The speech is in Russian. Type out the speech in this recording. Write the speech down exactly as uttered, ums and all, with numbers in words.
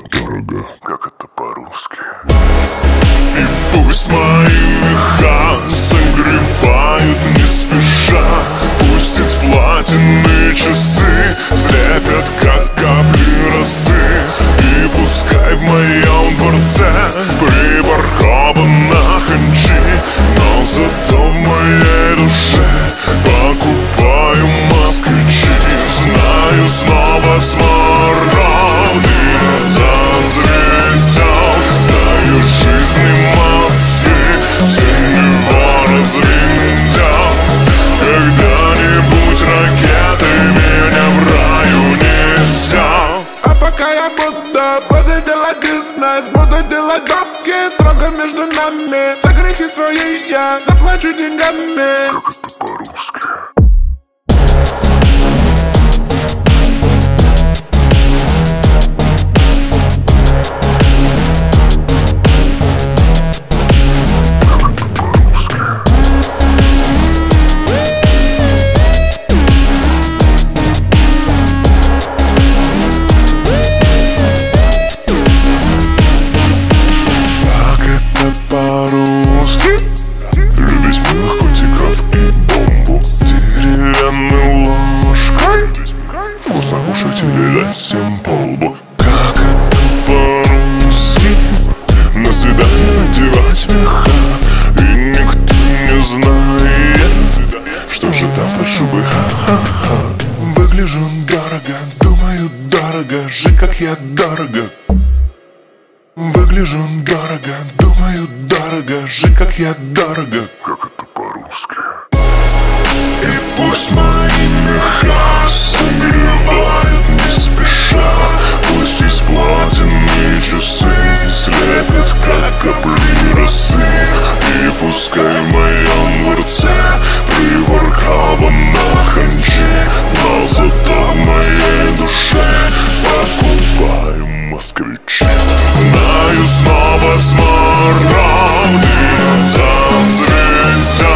дорого, как это по-русски. И пусть мои меха согревают не спеша, пусть из платины часы слепят, как капли росы. И пускай в моем дворце припаркована ханчи, но зато в моей душе покупаю москвичи. Знаю, снова смород и назад взлетел. Знаю, жизни мосты все его развинтят. Когда-нибудь ракеты меня в раю несят. А пока я буду, буду делать бизнес, буду делать бабки строго между нами. За грехи свои я заплачу деньгами. Как это по-русски? Любить милых котиков и бомбу деревянной ложкой, вкусно кушать или дать всем по лбу. Как это по-русски? На свидание надевать меха, и никто не знает, что же там под шубой. Ха-ха-ха. Выгляжу дорого, думаю дорого, жить как я дорого. Выгляжу дорого, думаю дорого, жить как я дорого. Как это по-русски? И пусть мои меха согревают не спеша, пусть из платины часы слепят, как капли росы. И пускай в моем дворце припаркована ханчи, но зато в моей душе покупаю москвичи. Знаю, снова смород и назад взлетел.